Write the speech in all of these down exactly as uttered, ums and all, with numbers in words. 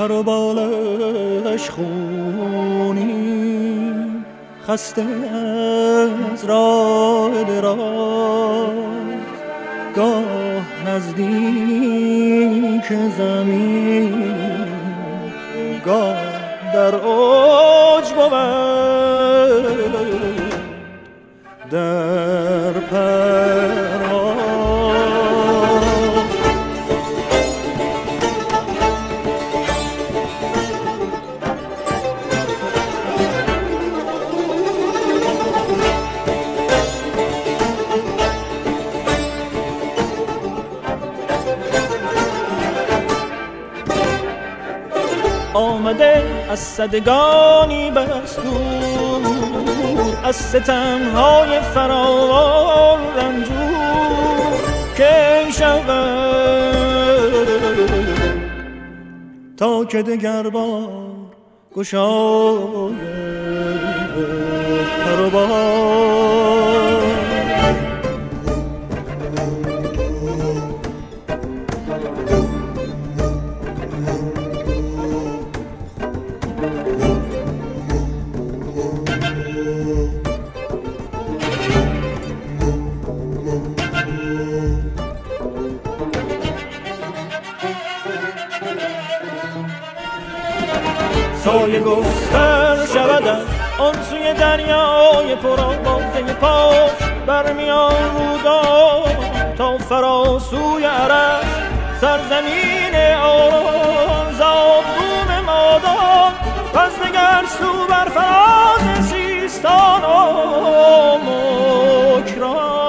سر و بالش خونی، خسته از راه دراز، گاه نزدیک زمین، گاه در اوج بود در پرواز. آمده از صدگانی بستور، از ستمهای فراوان رنجور که شود تا که دگر بار گشاید پر و بال. سایه گستر شود آن سوی دریای پرآوازه پاس، برمیان رودان تا فراسوی عرش، سرزمین آرام زابگون مادان. پس دگر سو بر فراز سیستان و مکران.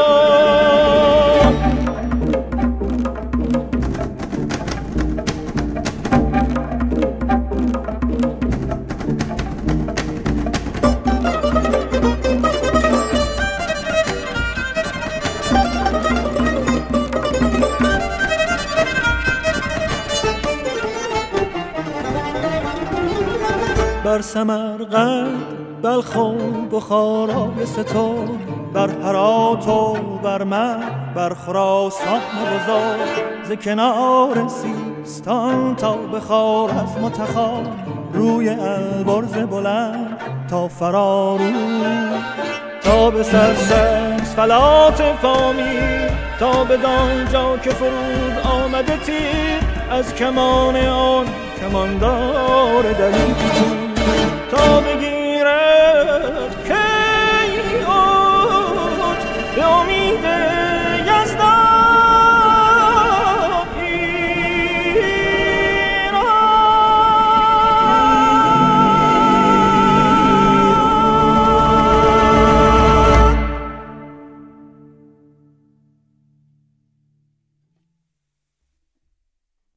بر سمرقند، بلخ و بخارای ستار، بر هرات و بر مرو، بر خراسان بزار، ز کنار سیستان تا به خوارزم و تخار، روی البرز بلند تا فرارو، تا به سرسبز فلات پامیر، تا به دانجا که فرود آمده تیر از کمان آن کماندار دلیر، تا بگیرد که